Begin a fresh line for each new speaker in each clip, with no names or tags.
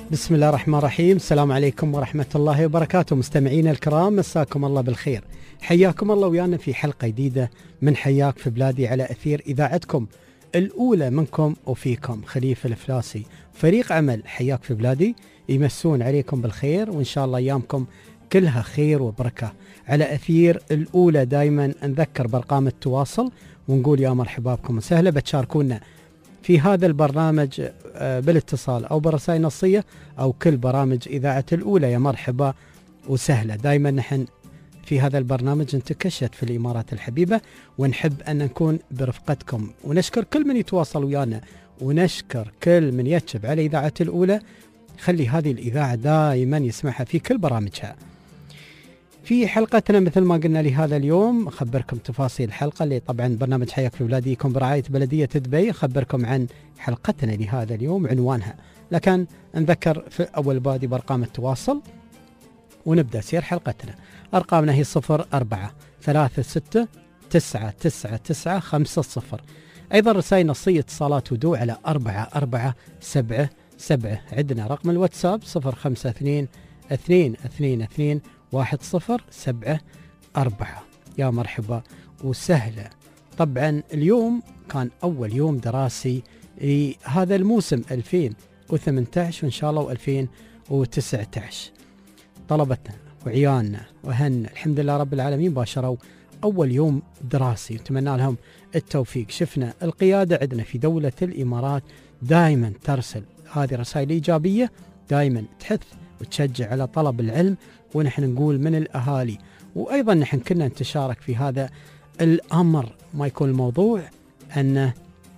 بسم الله الرحمن الرحيم. السلام عليكم ورحمة الله وبركاته. مستمعينا الكرام، مساكم الله بالخير. حياكم الله ويانا في حلقة جديدة من حياك في بلادي على أثير إذاعتكم الأولى منكم وفيكم. خليفة الفلاسي، فريق عمل حياك في بلادي يمسون عليكم بالخير، وإن شاء الله أيامكم كلها خير وبركة. على أثير الأولى دايما نذكر بأرقام التواصل ونقول يا مرحبا بكم وسهلا. بتشاركونا في هذا البرنامج بالاتصال أو برسائل نصية أو كل برامج إذاعة الأولى، يا مرحبا وسهلا. دايما نحن في هذا البرنامج نتكشف في الإمارات الحبيبة، ونحب أن نكون برفقتكم، ونشكر كل من يتواصل ويانا، ونشكر كل من يكتب على إذاعة الأولى. خلي هذه الإذاعة دائما يسمعها في كل برامجها. في حلقتنا مثل ما قلنا لهذا اليوم أخبركم تفاصيل الحلقة اللي طبعا برنامج حياك في بلادي يكون برعاية بلدية دبي. أخبركم عن حلقتنا لهذا اليوم عنوانها، لكن نذكر في أول بادي بأرقام التواصل ونبدأ سير حلقتنا. أرقامنا هي 0436999950. أيضا رسائل نصية اتصالات ودوع على 4477. عندنا رقم الواتساب 0522221074. يا مرحبا وسهلا. طبعا اليوم كان أول يوم دراسي لهذا الموسم 2018 وإن شاء الله 2019. طلبتنا وعيالنا وأهلنا الحمد لله رب العالمين باشروا أول يوم دراسي، نتمنى لهم التوفيق. شفنا القيادة عندنا في دولة الإمارات دائما ترسل هذه رسائل إيجابية، دائما تحث وتشجع على طلب العلم، ونحن نقول من الأهالي وأيضا نحن كنا نتشارك في هذا الأمر. ما يكون الموضوع أن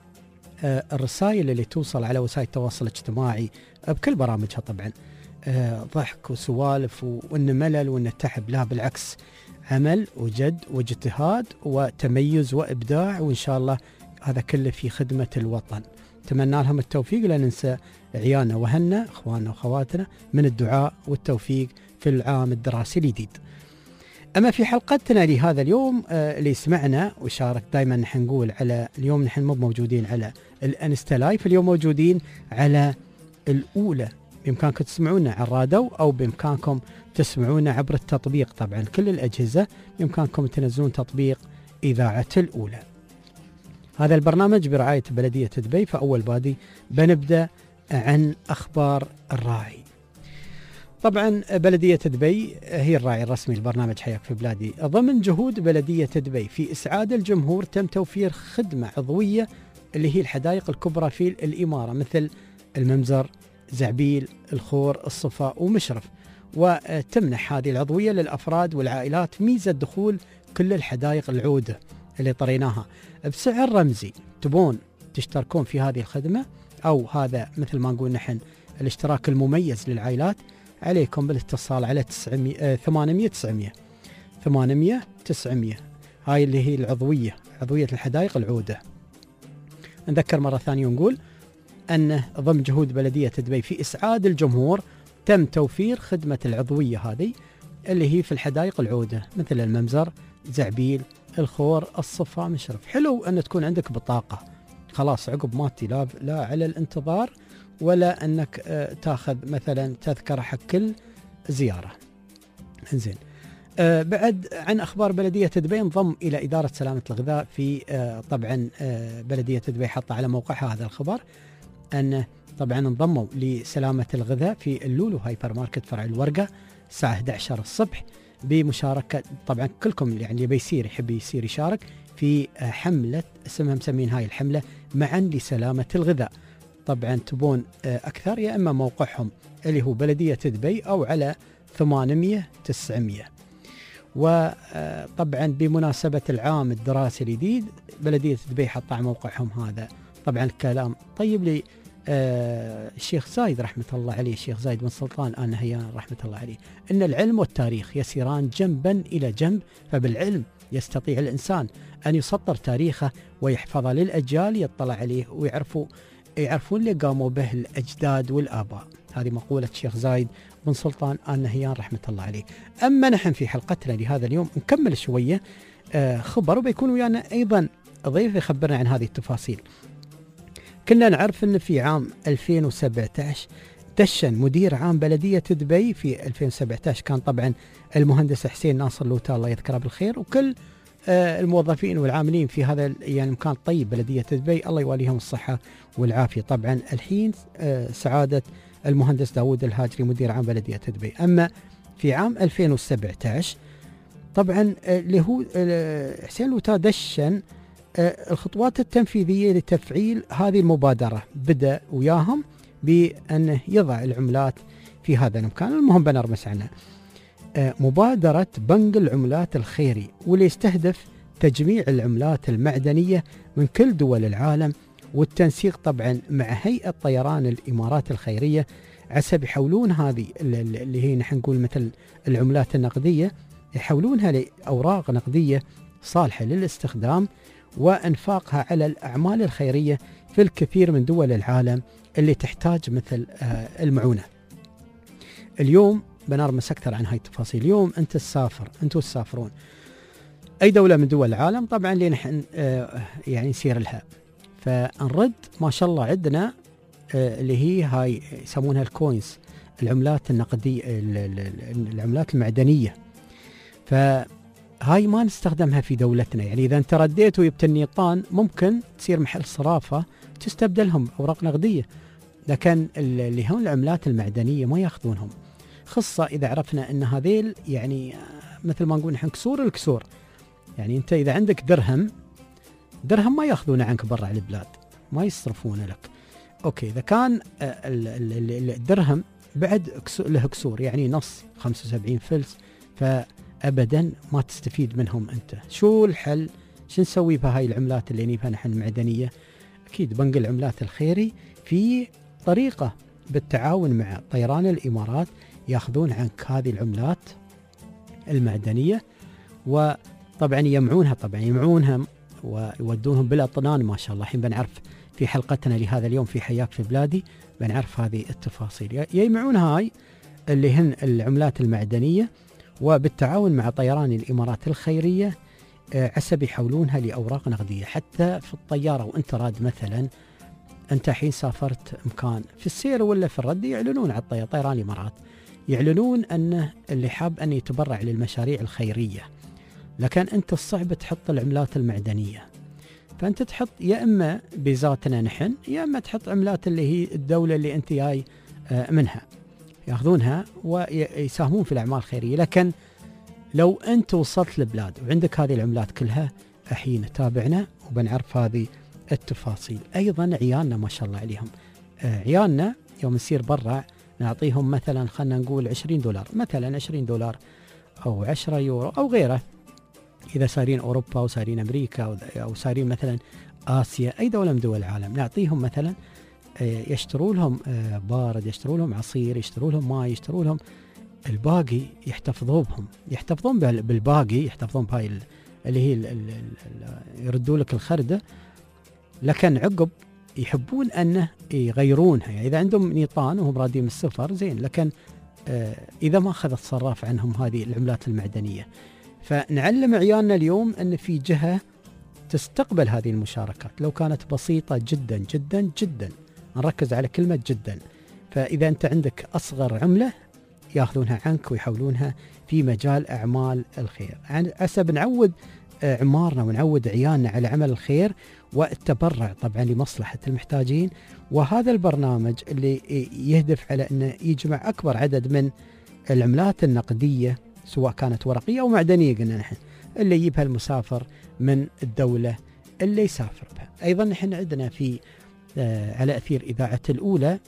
الرسائل اللي توصل على وسائل التواصل الاجتماعي بكل برامجها طبعا ضحك وسوالف وإن ملل وإن تعب، لا بالعكس، عمل وجد واجتهاد وتميز وإبداع، وإن شاء الله هذا كله في خدمة الوطن. نتمنى لهم التوفيق، لا ننسى عيالنا وهنا اخواننا واخواتنا من الدعاء والتوفيق في العام الدراسي الجديد. اما في حلقتنا لهذا اليوم اللي سمعنا وشارك، دائما نحن نقول على اليوم نحن مو موجودين على الانستا لايف، اليوم موجودين على الاولى. بامكانكم تسمعونا على الراديو او بامكانكم تسمعونا عبر التطبيق. طبعا كل الاجهزه بامكانكم تنزلون تطبيق اذاعه الاولى. هذا البرنامج برعاية بلدية دبي. فأول بادي بنبدأ عن أخبار الراعي. طبعا بلدية دبي هي الراعي الرسمي لبرنامج حياك في بلادي. ضمن جهود بلدية دبي في إسعاد الجمهور تم توفير خدمة عضوية اللي هي الحدائق الكبرى في الإمارة، مثل الممزر، زعبيل، الخور، الصفا ومشرف، وتمنح هذه العضوية للأفراد والعائلات ميزة دخول كل الحدائق العودة اللي طريناها بسعر رمزي. تبون تشتركون في هذه الخدمة أو هذا مثل ما نقول نحن الاشتراك المميز للعائلات، عليكم بالاتصال على 800 900. هاي اللي هي العضوية، عضوية الحدائق العودة. نذكر مرة ثانية ونقول أن ضمن جهود بلدية دبي في إسعاد الجمهور تم توفير خدمة العضوية هذه اللي هي في الحدائق العودة، مثل الممزر، زعبيل، الخور، الصفا، مشرف. حلو أن تكون عندك بطاقة، خلاص عقب ما لا على الانتظار ولا أنك تاخذ مثلا تذكرة حق كل زيارة. انزين. بعد عن أخبار بلدية دبي، انضم إلى إدارة سلامة الغذاء في طبعا بلدية دبي حط على موقعها هذا الخبر أن طبعا انضموا لسلامة الغذاء في اللولو هايبر ماركت فرع الورقة الساعة 11 الصبح، بمشاركة طبعا كلكم يعني بيصير يحب يصير يشارك في حملة اسمها مسمين هاي الحملة معا لسلامة الغذاء. طبعا تبون أكثر يا إما موقعهم اللي هو بلدية دبي أو على 800 900. وطبعا بمناسبة العام الدراسي الجديد بلدية دبي حط على موقعهم هذا طبعا الكلام طيب لي الشيخ زايد رحمة الله عليه، الشيخ زايد بن سلطان آل نهيان رحمة الله عليه، إن العلم والتاريخ يسيران جنبا إلى جنب، فبالعلم يستطيع الإنسان أن يسطر تاريخه ويحفظه للأجيال يطلع عليه ويعرفون اللي قاموا به الأجداد والآباء. هذه مقولة الشيخ زايد بن سلطان آل نهيان رحمة الله عليه. أما نحن في حلقتنا لهذا اليوم نكمل شوية خبر، وبيكون ويانا أيضا ضيف يخبرنا عن هذه التفاصيل. كنا نعرف أن في عام 2017 دشن مدير عام بلدية دبي في 2017 كان طبعا المهندس حسين ناصر لوتا الله يذكره بالخير، وكل الموظفين والعاملين في هذا يعني المكان الطيب بلدية دبي الله يواليهم الصحة والعافية. طبعا الحين سعادة المهندس داود الهاجري مدير عام بلدية دبي. أما في عام 2017 طبعا اللي هو حسين لوتا دشن الخطوات التنفيذية لتفعيل هذه المبادرة، بدأ وياهم بأنه يضع العملات في هذا المكان. المهم بنرمس عنها مبادرة بنك العملات الخيري، واللي يستهدف تجميع العملات المعدنية من كل دول العالم، والتنسيق طبعا مع هيئة طيران الإمارات الخيرية عسب يحولون هذه اللي هي نحن نقول مثل العملات النقدية، يحولونها لأوراق نقدية صالحة للاستخدام وإنفاقها على الأعمال الخيرية في الكثير من دول العالم اللي تحتاج مثل المعونة. اليوم بنرمس أكثر عن هاي التفاصيل. اليوم أنت تسافرون أي دولة من دول العالم طبعا اللي نحن يعني نسير لها، فنرد ما شاء الله عندنا اللي هي هاي يسمونها الكوينز، العملات النقدية العملات المعدنية، فهاي ما نستخدمها في دولتنا. يعني إذا أنت رديت ويبت النيطان ممكن تصير محل صرافة تستبدلهم أوراق نقدية، لكن اللي هم العملات المعدنية ما ياخذونهم، خاصة إذا عرفنا أن هذيل يعني مثل ما نقول نحن كسور الكسور. يعني أنت إذا عندك درهم ما ياخذونه عنك برا البلاد، ما يصرفونه لك. أوكي إذا كان الدرهم بعد له كسور يعني نص 75 فلس، فأبدا ما تستفيد منهم أنت. شو الحل؟ شو نسوي بهاي العملات اللي نيبها نحن معدنية؟ أكيد بنك العملات الخيري في طريقة بالتعاون مع طيران الإمارات ياخذون عنك هذه العملات المعدنية، وطبعا يمعونها ويودونهم بالأطنان ما شاء الله. الحين بنعرف في حلقتنا لهذا اليوم في حياك في بلادي بنعرف هذه التفاصيل. يجمعون هاي اللي هن العملات المعدنية وبالتعاون مع طيران الإمارات الخيرية عسب يحولونها لأوراق نقدية. حتى في الطيارة وانت راد مثلا انت حين سافرت مكان في السير ولا في الرد يعلنون على طيران الإمارات يعلنون أنه اللي حاب أن يتبرع للمشاريع الخيرية، لكن أنت الصعب تحط العملات المعدنية، فأنت تحط يا إما بذاتنا نحن يا إما تحط عملات اللي هي الدولة اللي أنت جاي منها، يأخذونها ويساهمون في الأعمال الخيرية. لكن لو أنت وصلت لبلاد وعندك هذه العملات كلها الحين تابعنا وبنعرف هذه التفاصيل. أيضا عيالنا ما شاء الله عليهم، عيالنا يوم نسير برا نعطيهم مثلا خلنا نقول $20 مثلا، $20 أو 10 يورو أو غيره، إذا سارين أوروبا أو سارين أمريكا أو سارين مثلا آسيا أي دولة من دول العالم، نعطيهم مثلا يشتروا لهم بارد، يشتروا لهم عصير، يشتروا لهم ماء، يشتروا لهم الباقي يحتفظون بالباقي، يحتفظون بهاي اللي هي يردوا لك الخردة، لكن عقب يحبون أنه يغيرونها. يعني إذا عندهم نيطان وهم رادين من السفر زين، لكن إذا ما أخذت صراف عنهم هذه العملات المعدنية. فنعلم عيالنا اليوم أن في جهة تستقبل هذه المشاركات لو كانت بسيطة جدا جدا جدا، نركز على كلمة جدا. فإذا أنت عندك أصغر عملة يأخذونها عنك ويحولونها في مجال أعمال الخير، عسب نعود عمارنا ونعود عيالنا على عمل الخير والتبرع طبعا لمصلحة المحتاجين. وهذا البرنامج اللي يهدف على أنه يجمع أكبر عدد من العملات النقدية سواء كانت ورقية أو معدنية، قلنا نحن اللي يجيبها المسافر من الدولة اللي يسافر بها. أيضا نحن عندنا في على أثير إذاعة الأولى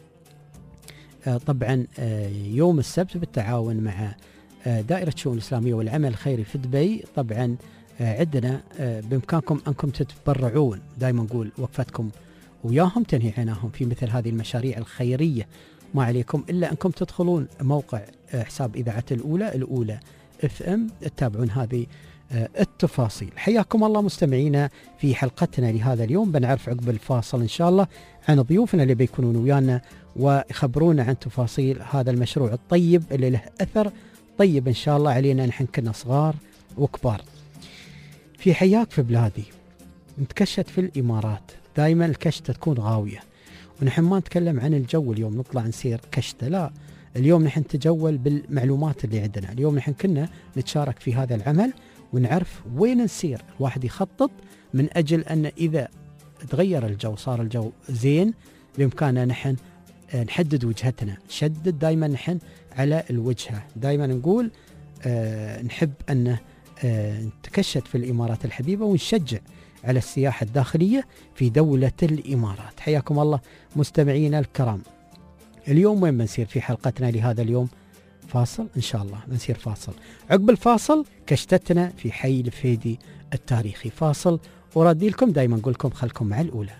طبعا يوم السبت بالتعاون مع دائرة الشؤون الإسلامية والعمل الخيري في دبي، طبعا عندنا بإمكانكم أنكم تتبرعون. دائما نقول وقفتكم وياهم تنهي عناهم في مثل هذه المشاريع الخيرية، ما عليكم إلا أنكم تدخلون موقع حساب إذاعة الأولى FM تتابعون هذه التفاصيل. حياكم الله مستمعينا في حلقتنا لهذا اليوم. بنعرف عقب الفاصل إن شاء الله عن ضيوفنا اللي بيكونون ويانا ويخبرونا عن تفاصيل هذا المشروع الطيب اللي له أثر طيب إن شاء الله علينا نحن كنا صغار وكبار. في حياك في بلادي نتكشت في الإمارات، دائما الكشتة تكون غاوية، ونحن ما نتكلم عن الجو اليوم نطلع نسير كشته، لا، اليوم نحن نتجول بالمعلومات اللي عندنا. اليوم نحن كنا نتشارك في هذا العمل ونعرف وين نسير. الواحد يخطط من أجل أن إذا تغير الجو صار الجو زين بإمكاننا نحن نحدد وجهتنا. نشدد دائما نحن على الوجهة، دائما نقول نحب أن نتكشف في الإمارات الحبيبة ونشجع على السياحة الداخلية في دولة الإمارات. حياكم الله مستمعينا الكرام. اليوم وين بنسير في حلقتنا لهذا اليوم؟ فاصل إن شاء الله، بنسير فاصل. عقب الفاصل كشتتنا في حي الفهيدي التاريخي. فاصل وردي لكم، دايما نقول لكم خلكم مع الأولى.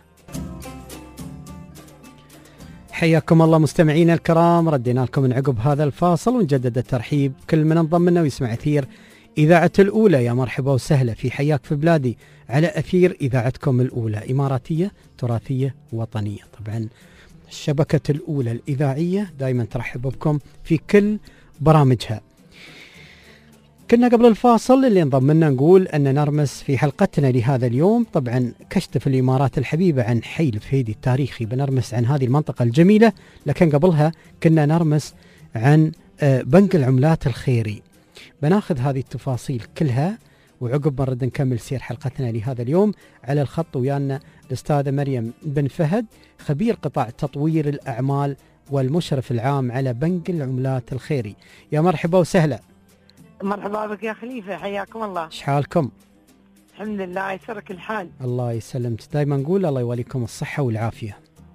حياكم الله مستمعينا الكرام، ردينا لكم من عقب هذا الفاصل ونجدد الترحيب كل من انضم لنا ويسمع أثير إذاعة الأولى. يا مرحبا وسهلا في حياك في بلادي على أثير إذاعتكم الأولى، إماراتية تراثية وطنية. طبعا الشبكة الأولى الإذاعية دائما ترحب بكم في كل برامجها. كنا قبل الفاصل اللي انضم لنا نقول أن نرمس في حلقتنا لهذا اليوم طبعا كشف الإمارات الحبيبة عن حي الفهيدي التاريخي، بنرمس عن هذه المنطقة الجميلة. لكن قبلها كنا نرمس عن بنك العملات الخيري. بناخذ هذه التفاصيل كلها وعقب نرد نكمل سير حلقتنا لهذا اليوم. على الخط ويانا الأستاذة مريم بن فهد، خبير قطاع تطوير الأعمال والمشرف العام على بنك العملات الخيري. يا مرحبا وسهلا.
مرحبا بك يا خليفة، حياكم الله.
ايش حالكم؟
الحمد لله، يسرك الحال.
الله يسلمك، دائما نقول الله يوليكم الصحة والعافية.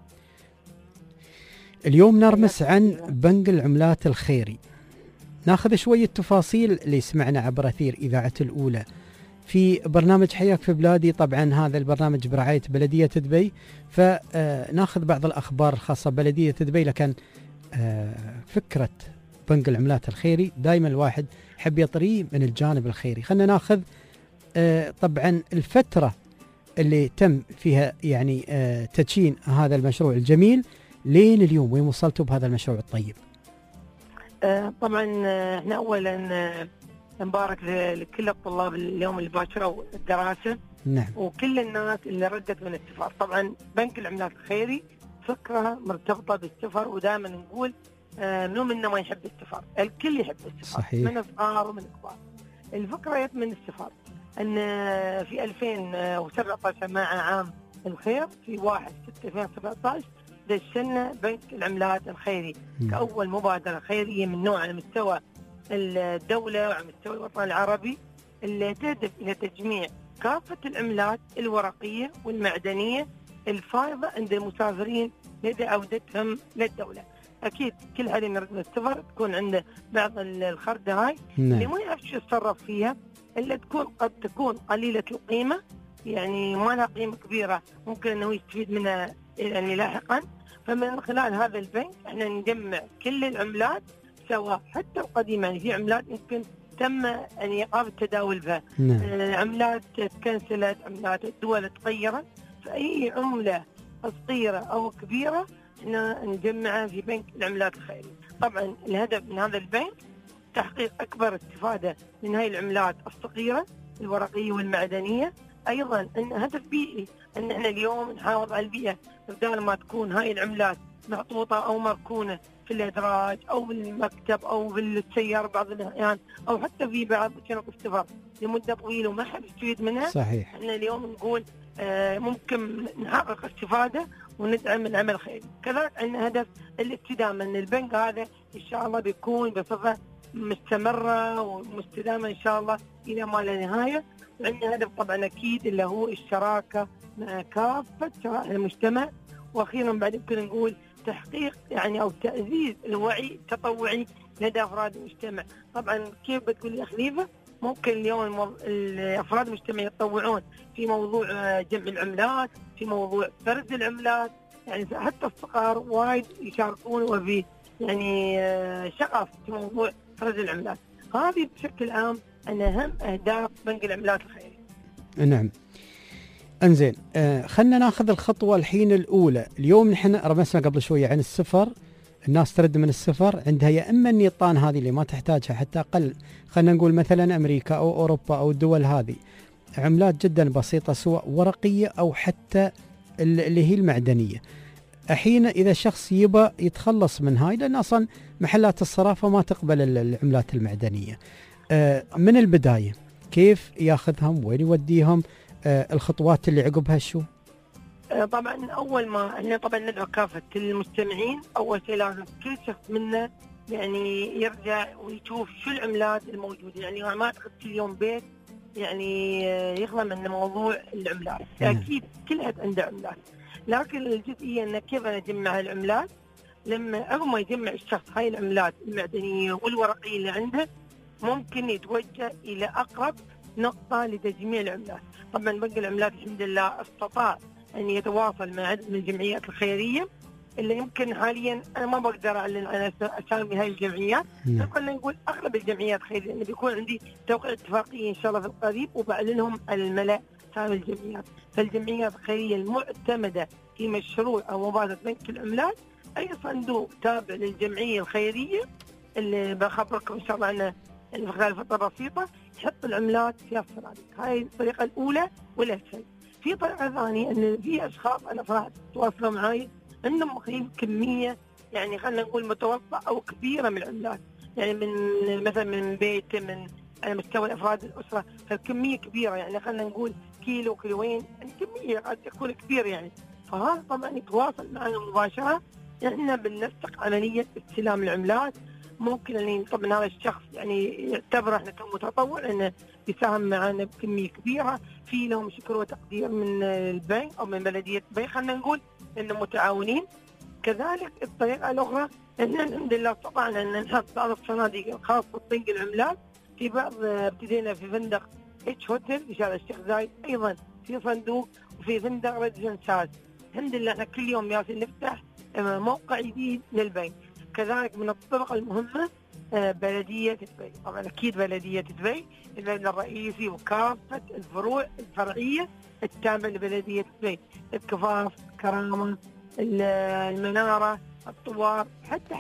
اليوم نرمس عن بنك العملات الخيري، ناخذ شوية تفاصيل اللي سمعنا عبر أثير إذاعة الأولى في برنامج حياك في بلادي. طبعا هذا البرنامج برعاية بلدية دبي، فناخذ بعض الأخبار الخاصة ببلدية دبي. لكن فكرة بنك العملات الخيري دائما الواحد يحب يطريه من الجانب الخيري. خلنا ناخذ طبعا الفترة اللي تم فيها يعني تدشين هذا المشروع الجميل لين اليوم، وين وصلتوا بهذا المشروع الطيب؟
طبعا احنا اولا نبارك لكل الطلاب اليوم اللي باشروا الدراسة.
نعم.
وكل الناس اللي ردت من السفر. طبعا بنك العملات الخيري فكرة مرتبطة بالسفر، ودائما نقول منو منا ما يحب السفر، الكل يحب السفر.
صحيح.
من صغار ومن كبار. الفكرة من السفر ان في 2017 مع عام الخير في 1/6/2017 دشنا بنك العملات الخيري كأول مبادرة خيرية من نوع على مستوى الدولة وعلى مستوى الوطن العربي، اللي تهدف إلى تجميع كافة العملات الورقية والمعدنية الفائضة عند المسافرين لدى عودتهم للدولة. أكيد كل هذه من رجل السفر تكون عنده بعض الخردة هاي اللي ما يعرف شو يتصرف فيها، اللي قد تكون قليلة القيمة، يعني ما لها قيمة كبيرة ممكن أنه يستفيد منها يعني لاحقا. فمن خلال هذا البنك احنا نجمع كل العملات سواء حتى القديمة، يعني في عملات يمكن تم يعني إيقاف التداول بها. عملات تكنسلت، عملات الدول تغيرت، فأي عملة صغيرة أو كبيرة احنا نجمعها في بنك العملات الخيري. طبعا الهدف من هذا البنك تحقيق أكبر استفادة من هاي العملات الصغيرة الورقية والمعدنية. أيضا أن هدف بيئي، أن احنا اليوم نحافظ على البيئة، بدل ما تكون هاي العملات محطوطة أو مركونة في الأدراج أو بالمكتب أو بالسيارة بعض الأحيان، أو حتى في بعض شنط السفر لمدة طويلة وما حد يستفيد منها.
صحيح.
احنا اليوم نقول ممكن نحقق استفادة وندعم العمل الخيري. كذلك عندنا هدف الاستدامة، أن البنك هذا إن شاء الله بيكون بصفة مستمرة ومستدامة إن شاء الله إلى ما لا نهاية. وعندنا هدف طبعا أكيد اللي هو الشراكة مع كافة شرائح المجتمع. وأخيرا بعد يمكن نقول تحقيق يعني أو تعزيز الوعي التطوعي لدى أفراد المجتمع. طبعا كيف بتقول يا خليفة، ممكن اليوم الأفراد المجتمع يتطوعون في موضوع جمع العملات، في موضوع فرز العملات، يعني حتى الصغار وايد يشاركون وفي يعني شغف في موضوع فرز العملات. هذه بشكل عام أن أهم أهداف بنك العملات الخيري.
نعم. انزين، خلنا ناخذ الخطوة الحين الأولى. اليوم نحن رمسنا قبل شوية عن السفر، الناس ترد من السفر عندها يا إما النيطان هذه اللي ما تحتاجها حتى أقل، خلنا نقول مثلا أمريكا أو أوروبا أو الدول هذه، عملات جدا بسيطة سواء ورقية أو حتى اللي هي المعدنية. الحين إذا شخص يبى يتخلص من هاي، لأن أصلا محلات الصرافة ما تقبل العملات المعدنية، من البداية كيف ياخذهم، وين يوديهم، الخطوات اللي عقبها شو؟
طبعا اول ما احنا طبعا ندعو كافه المستمعين، اول شيء لازم كل شخص منا يعني يرجع ويشوف شو العملات الموجوده. يعني ما اعتقد كل يوم بيت يعني يخلى من موضوع العملات. اكيد كل حد عنده عملات، لكن الجزئيه انه كيف انا اجمع العملات. لما اول ما يجمع الشخص هاي العملات المعدنيه والورقيه اللي عنده، ممكن يتوجه الى اقرب نقطه لتجميع العملات. طبعا بنك العملات الحمد لله استطاع أن يتواصل مع عدد من الجمعيات الخيرية اللي يمكن حاليا أنا ما بقدر أعلن عن أسامي هاي الجمعيات، خلينا نقول أغلب الجمعيات الخيرية، لأنه بيكون عندي توقيع اتفاقية إن شاء الله في القريب وبعلنهم على الملأ هذه الجمعيات. فالجمعيات الخيرية المعتمدة في مشروع أو مبادرة بنك العملات أي صندوق تابع للجمعية الخيرية اللي بخبركم إن شاء الله عنه في خلال فترة بسيطة يحط العملات في الصناديق. هاي الطريقة الأولى والأسهل. في طريقة ثانية أن في أشخاص أنا صراحة تواصلوا معي عندهم كمية يعني خلينا نقول متوسطة أو كبيرة من العملات، يعني من مثلا من بيت من على مستوى أفراد الأسرة، فالكمية كبيرة يعني خلينا نقول كيلو كيلوين، يعني كمية قد تكون كبيرة يعني. فهذا طبعا يتواصل معنا مباشرة، احنا بننسق عملية استلام العملات. ممكن ان طبعا هذا الشخص يعني يعتبر احنا كمتطوع انه يساهم معنا بكميه كبيره، في لهم شكر وتقدير من البنك او من بلديه البنك، خلينا نقول انه متعاونين. كذلك الطريقه الاخرى احنا الحمد لله استطعنا ان نحط بعض الصناديق الخاصه ببنك العملات في بعض، ابتدينا في فندق اتش هوتيل في شارع الشيخ زايد، ايضا في صندوق وفي فندق ريدجن ساز. الحمد لله احنا كل يوم ياسين نفتح موقع جديد للبنك. كذلك من الطرق المهمة بلدية دبي، طبعا أكيد بلدية دبي المبنى الرئيسي وكافة الفروع الفرعية التابعة لبلدية دبي، الكفاف، كرامة، المنارة، الطوار، حتى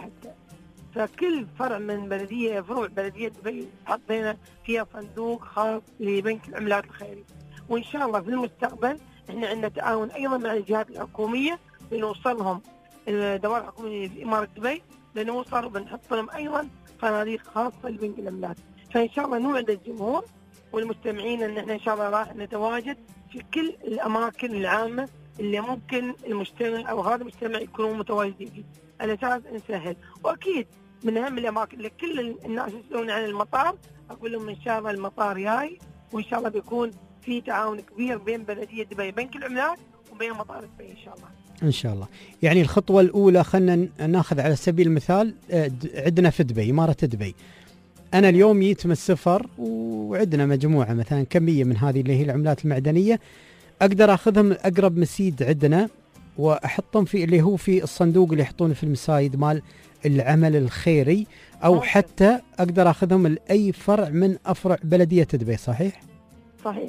فكل فرع من فروع بلدية دبي حطينا فيها صندوق خاص لبنك العملات الخيري. وإن شاء الله في المستقبل احنا عندنا تعاون أيضا مع الجهات الحكومية لنوصلهم الدوائر الحكومية في إمارة دبي، لنوصل وبنحط لهم أيضا صناديق خاصة لبنك العملات. فإن شاء الله نوعد الجمهور والمستمعين أن احنا إن شاء الله راح نتواجد في كل الأماكن العامة اللي ممكن المجتمع أو هذا المجتمع يكونوا متواجدين فيه، على أساس نسهل. وأكيد من أهم الأماكن اللي كل الناس يسألون عن المطار، أقول لهم إن شاء الله المطار جاي، وإن شاء الله بيكون في تعاون كبير بين بلدية دبي بنك العملات وبين مطار دبي إن شاء الله.
إن شاء الله. يعني الخطوة الأولى خلنا ناخذ على سبيل المثال، عندنا في دبي إمارة دبي، أنا اليوم جيت من السفر وعندنا مجموعة مثلا كمية من هذه اللي هي العملات المعدنية، أقدر أخذهم أقرب مسيد عندنا وأحطهم في اللي هو في الصندوق اللي يحطونه في المسايد مال العمل الخيري، أو حتى أقدر أخذهم لأي فرع من أفرع بلدية دبي. صحيح؟
صحيح.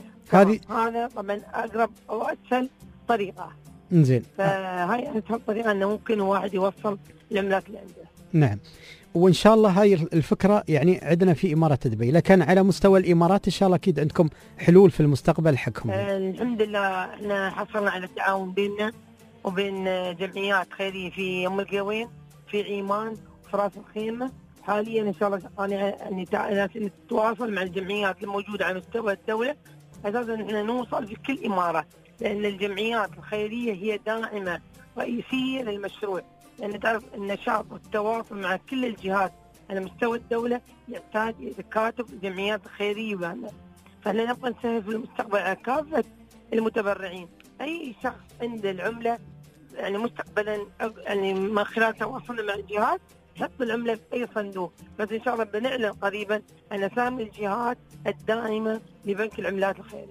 هذا طبعا أقرب أو أسهل طريقة.
إنزين.
فهاي أسهل طريقة أنه ممكن واحد يوصل العملات اللي عنده.
نعم. وإن شاء الله هاي الفكرة يعني عندنا في إمارة دبي، لكن على مستوى الإمارات إن شاء الله أكيد عندكم حلول في المستقبل حقهم.
الحمد لله احنا حصلنا على التعاون بيننا وبين جمعيات خيرية في أم القوين، في عيمان، في راس الخيمة. حاليا إن شاء الله أنا نتواصل مع الجمعيات الموجودة على مستوى الدولة، أساسا احنا نوصل في كل إمارة، لأن الجمعيات الخيرية هي داعمة رئيسية للمشروع، لأن تعرف النشاط والتواصل مع كل الجهات على مستوى الدولة يحتاج إلى تكاتف الجمعيات الخيرية معنا. فاحنا نبغى نسهل في المستقبل على كافة المتبرعين. أي شخص عنده العملة يعني مستقبلا يعني من خلال تواصلنا مع الجهات يحط العملة في أي صندوق، بس إن شاء الله بنعلن قريبا عن أسامي الجهات الداعمة لبنك العملات الخيري.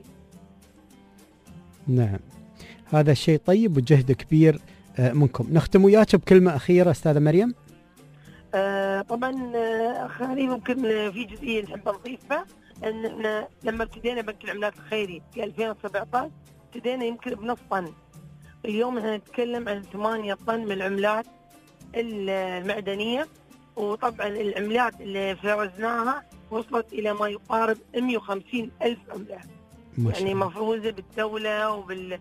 نعم، هذا شيء طيب وجهد كبير منكم. نختم وياك بكلمة أخيرة أستاذة مريم.
طبعا خلينا ممكن في جزئية نحب نضيفها، أن احنا لما ابتدينا بنك العملات الخيري في 2017 ابتدينا يمكن بنص طن، اليوم احنا نتكلم عن 8 طن من العملات المعدنية. وطبعا العملات اللي فرزناها وصلت إلى ما يقارب 150,000 عملة. يعني مفروضة بالدولة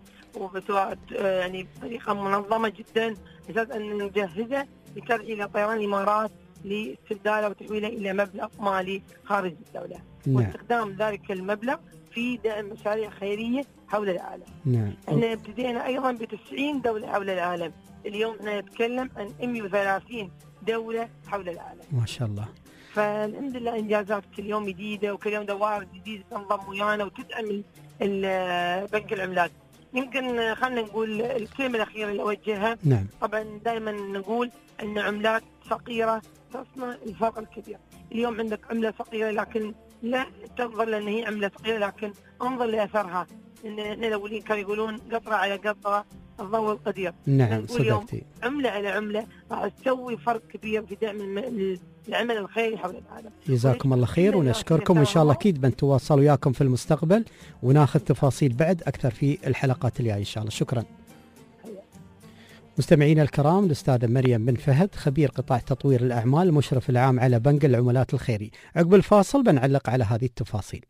يعني بطريقة منظمة جدا، أساس أن نجهزه إلى طيران الإمارات لاستبداله وتحويله إلى مبلغ مالي خارج الدولة. واستخدام ذلك المبلغ في دعم مشاريع خيرية حول العالم. احنا ابتدينا أيضا ب90 دولة حول العالم، اليوم احنا نتكلم عن 130 دولة حول العالم.
ما شاء الله.
فالحمد لله إنجازات كل يوم جديدة، وكل يوم دوائر جديدة تنضم ويانا وتدعم بنك العملات. يمكن خلنا نقول الكلمة الأخيرة اللي أوجهها. طبعا دائما نقول أن عملات فقيرة تصنع الفرق الكبير. اليوم عندك عملة فقيرة لكن لا تنظر لأن هي عملة فقيرة، لكن انظر لأثرها. إن الأولين كانوا يقولون قطرة على قطرة الضوء القدير.
صدقتي.
عملة على عملة راح تسوي فرق كبير في دعم العمل الخيري حول العالم.
جزاكم الله خير ونشكركم، وإن شاء الله أكيد بنتواصل وياكم في المستقبل وناخذ تفاصيل بعد أكثر في الحلقات الجاية إن شاء الله. شكرا. مستمعينا الكرام، الأستاذة مريم بن فهد خبير قطاع تطوير الأعمال المشرف العام على بنك العملات الخيري. عقب الفاصل بنعلق على هذه التفاصيل.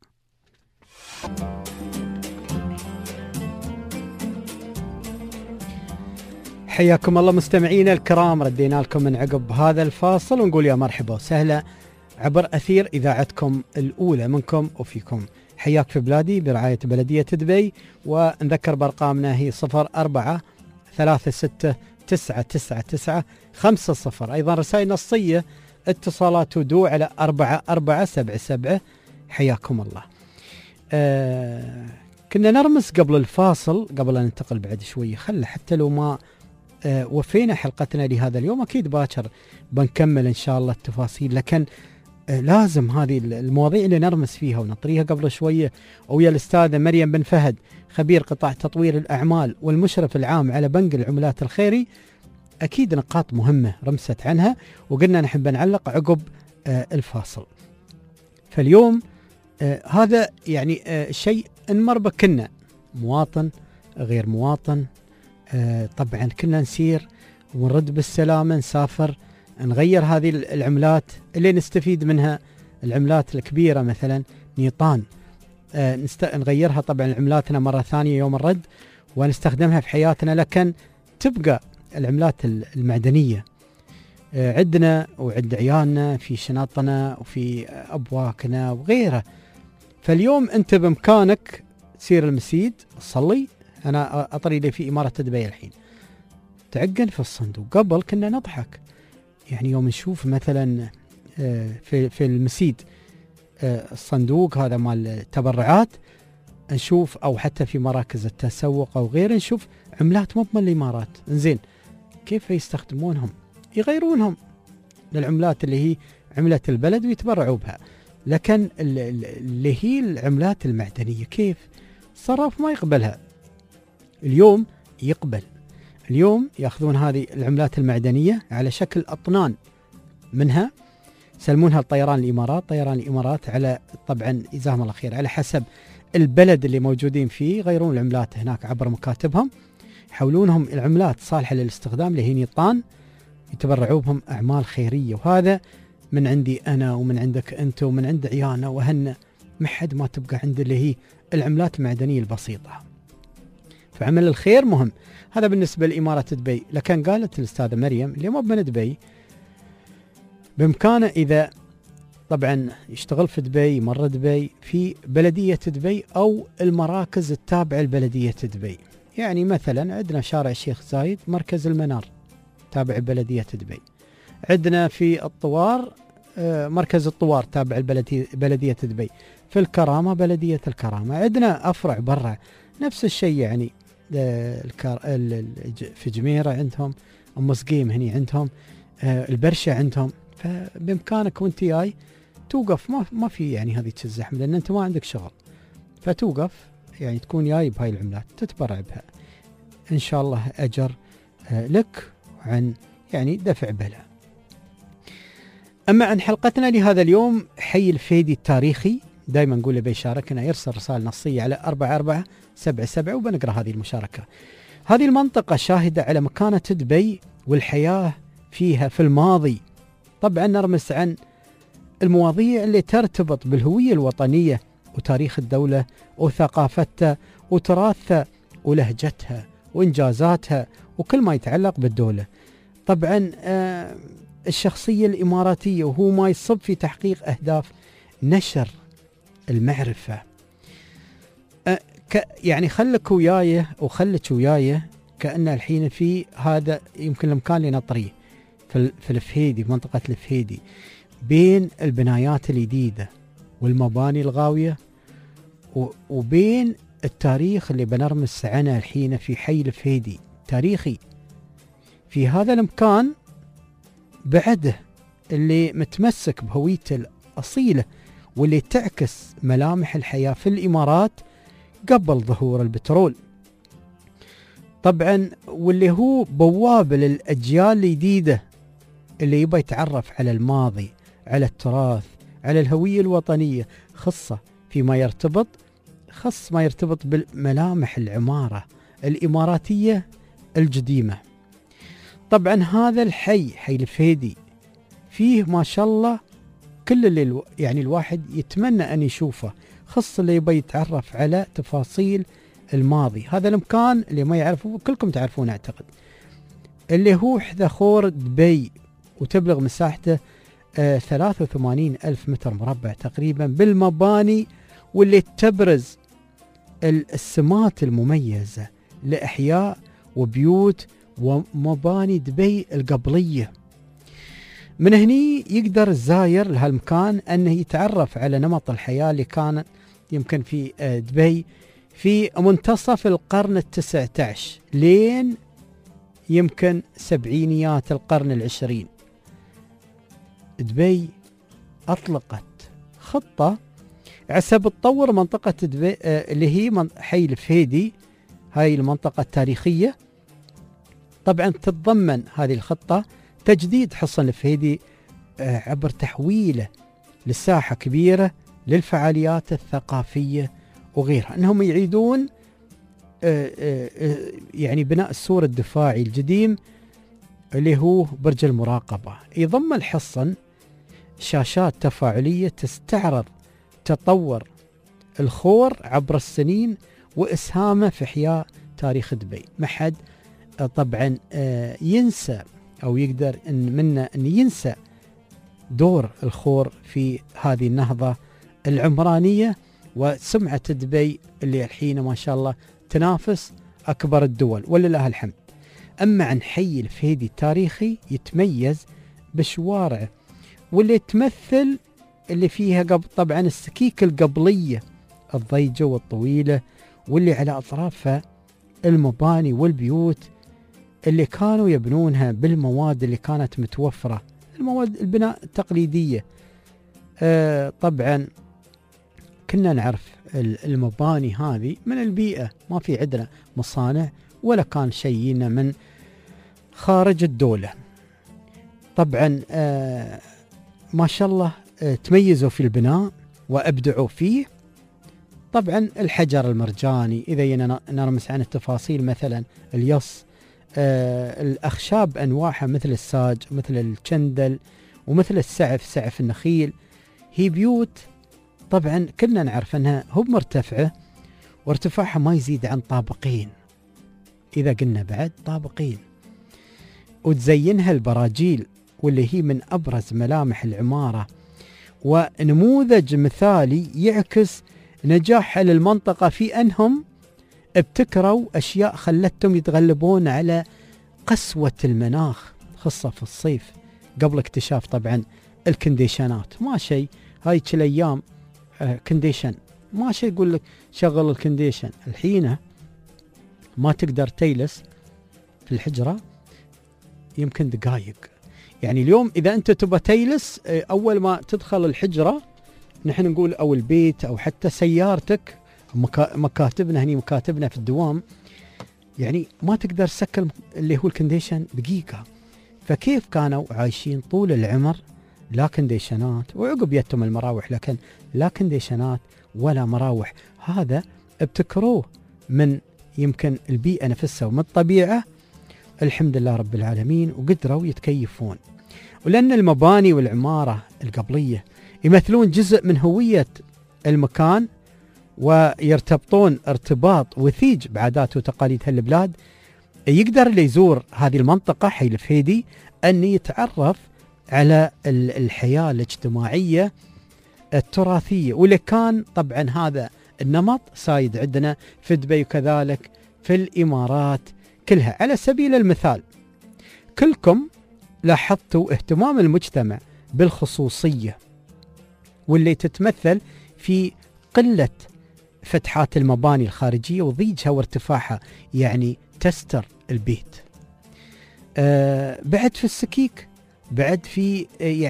حياكم الله مستمعينا الكرام، ردينا لكم من عقب هذا الفاصل ونقول يا مرحبا وسهلا عبر أثير إذاعتكم الأولى منكم وفيكم. حياك في بلادي برعاية بلدية دبي، ونذكر بأرقامنا هي 0436999950. أيضا رسائل نصية اتصالات ودو على 4477. حياكم الله. كنا نرمس قبل الفاصل قبل أن ننتقل بعد شوية، خلى حتى لو ما وفينا حلقتنا لهذا اليوم أكيد باكر بنكمل إن شاء الله التفاصيل، لكن لازم هذه المواضيع اللي نرمس فيها ونطريها قبل شوية ويا الأستاذة مريم بن فهد خبير قطاع تطوير الأعمال والمشرف العام على بنك العملات الخيري، أكيد نقاط مهمة رمست عنها وقلنا نحن بنعلق عقب الفاصل. فاليوم هذا يعني شيء نمر بكنا مواطن غير مواطن، طبعا كنا نسير ونرد بالسلامة، نسافر نغير هذه العملات اللي نستفيد منها، العملات الكبيرة مثلا نيطان نغيرها طبعا عملاتنا مرة ثانية يوم الرد ونستخدمها في حياتنا، لكن تبقى العملات المعدنية عندنا وعند عيالنا في شنطنا وفي أبواكنا وغيرها. فاليوم أنت بإمكانك تسير المسجد تصلي، أنا أطري لي في إمارة دبي الحين تعقن في الصندوق. قبل كنا نضحك يعني يوم نشوف مثلا في المسجد الصندوق هذا مال التبرعات نشوف، أو حتى في مراكز التسوق أو غيره نشوف عملات مو من الإمارات. إنزين كيف يستخدمونهم؟ يغيرونهم للعملات اللي هي عملة البلد ويتبرعوا بها، لكن اللي هي العملات المعدنية كيف؟ الصراف ما يقبلها. اليوم يقبل، اليوم يأخذون هذه العملات المعدنية على شكل أطنان منها يسلمونها لطيران الإمارات. طيران الإمارات على طبعا جزاهم الله خير على حسب البلد اللي موجودين فيه يغيرون العملات هناك عبر مكاتبهم، يحولونهم العملات صالحة للاستخدام اللي هي نيطان، يتبرعوا بهم أعمال خيرية. وهذا من عندي أنا ومن عندك أنت ومن عند عيانا وهنا، ما حد ما تبقى عنده اللي هي العملات المعدنية البسيطة. فعمل الخير مهم، هذا بالنسبة لإمارة دبي. لكن قالت الأستاذة مريم اللي مو من دبي بإمكانه إذا طبعا يشتغل في دبي مرة دبي في بلدية دبي أو المراكز التابعة لبلدية دبي. يعني مثلا عندنا شارع الشيخ زايد مركز المنار تابع بلدية دبي، عندنا في الطوار مركز الطوار تابع بلدية دبي، في الكرامة بلدية الكرامة، عندنا أفرع برا نفس الشيء. يعني في جميرة عندهم، أم سقيم هني عندهم، البرشة عندهم. فبإمكانك وانت جاي توقف، ما في يعني هذه الزحمة لأن أنت ما عندك شغل، فتوقف يعني تكون جاي بهاي العملات تتبرع بها، إن شاء الله أجر لك عن يعني دفع بلا. أما عن حلقتنا لهذا اليوم، حي الفيدي التاريخي دائما نقول له يشاركنا يرسل رسالة نصية على 4477 وبنقرأ هذه المشاركة. هذه المنطقة شاهدة على مكانة دبي والحياة فيها في الماضي. طبعا نرمس عن المواضيع اللي ترتبط بالهوية الوطنية وتاريخ الدولة وثقافتها وتراثها ولهجتها وإنجازاتها وكل ما يتعلق بالدولة. طبعا الشخصية الإماراتية وهو ما يصب في تحقيق أهداف نشر المعرفة. يعني خلك وياي وخلك وياي كأن الحين في هذا يمكن المكان اللي نطريه في الفهيدي، في منطقة الفهيدي، بين البنايات الجديدة والمباني الغاوية وبين التاريخ اللي بنرمس عنه الحين في حي الفهيدي تاريخي. في هذا المكان بعده اللي متمسك بهويته الأصيلة واللي تعكس ملامح الحياة في الإمارات قبل ظهور البترول طبعا، واللي هو بوابة للأجيال الجديدة اللي يبغى يتعرف على الماضي، على التراث، على الهوية الوطنية، خاصة فيما يرتبط بالملامح العمارة الإماراتية القديمة. طبعا هذا الحي الفهيدي فيه ما شاء الله كل اللي يعني الواحد يتمنى أن يشوفه، خاصة اللي يبغى يتعرف على تفاصيل الماضي. هذا المكان اللي ما يعرفوه كلكم تعرفون أعتقد، اللي هو حذخور دبي، وتبلغ مساحته 83 ألف متر مربع تقريبا، بالمباني واللي تبرز السمات المميزة لإحياء وبيوت ومباني دبي القبلية. من هني يقدر الزاير لهالمكان أنه يتعرف على نمط الحياة اللي كان يمكن في دبي في منتصف القرن 19 لين يمكن سبعينيات القرن 20. دبي أطلقت خطة عسب تطور منطقة دبي اللي هي حي الفهيدي، هاي المنطقة التاريخية. طبعا تتضمن هذه الخطة تجديد حصن الفهيدي عبر تحويله لساحة كبيرة للفعاليات الثقافية وغيرها، أنهم يعيدون يعني بناء السور الدفاعي القديم اللي هو برج المراقبة. يضم الحصن شاشات تفاعلية تستعرض تطور الخور عبر السنين وإسهامه في إحياء تاريخ دبي. ما حد طبعا ينسى أو يقدر أن ينسى دور الخور في هذه النهضة العمرانية وسمعة دبي اللي الحين ما شاء الله تنافس أكبر الدول ولله الحمد. أما عن حي الفهيدي التاريخي يتميز بشوارعه واللي تمثل اللي فيها طبعا السكيك القبلية الضيجة والطويلة، واللي على أطرافها المباني والبيوت اللي كانوا يبنونها بالمواد اللي كانت متوفرة، المواد البناء التقليدية. طبعا كنا نعرف المباني هذه من البيئة، ما في عندنا مصانع ولا كان شيء من خارج الدولة. طبعا ما شاء الله تميزوا في البناء وأبدعوا فيه. طبعا الحجر المرجاني إذا نرمس عن التفاصيل، مثلا اليص، الأخشاب أنواعها مثل الساج مثل الشندل ومثل سعف النخيل. هي بيوت طبعا كلنا نعرف أنها هو مرتفعة وارتفاعها ما يزيد عن طابقين، إذا قلنا بعد طابقين، وتزينها البراجيل واللي هي من أبرز ملامح العمارة ونموذج مثالي يعكس نجاح للمنطقة في أنهم ابتكروا أشياء خلتهم يتغلبون على قسوة المناخ خاصة في الصيف قبل اكتشاف طبعا الكنديشنات. ما شيء هاي الأيام كنديشن ما شيء يقول لك شغل الكنديشن، الحين ما تقدر تيلس في الحجرة يمكن دقائق. يعني اليوم إذا أنت تبى تيلس أول ما تدخل الحجرة نحن نقول أو البيت أو حتى سيارتك مكاتبنا هني مكاتبنا في الدوام، يعني ما تقدر تسكر اللي هو الكنديشن دقيقة. فكيف كانوا عايشين طول العمر لا كنديشنات، وعقب يتم المراوح لكن لا كنديشنات ولا مراوح. هذا ابتكروه من يمكن البيئة نفسها ومن الطبيعة، الحمد لله رب العالمين، وقدروا يتكيفون. ولأن المباني والعمارة القبلية يمثلون جزء من هوية المكان ويرتبطون ارتباط وثيج بعادات وتقاليد هالبلاد، يقدر اللي يزور هذه المنطقة حي الفهيدي أن يتعرف على الحياة الاجتماعية التراثية، واللي كان طبعا هذا النمط سايد عندنا في دبي وكذلك في الإمارات كلها. على سبيل المثال، كلكم لاحظتوا اهتمام المجتمع بالخصوصية، واللي تتمثل في قلة فتحات المباني الخارجية وضيجها وارتفاعها، يعني تستر البيت. بعد في السكيك، بعد في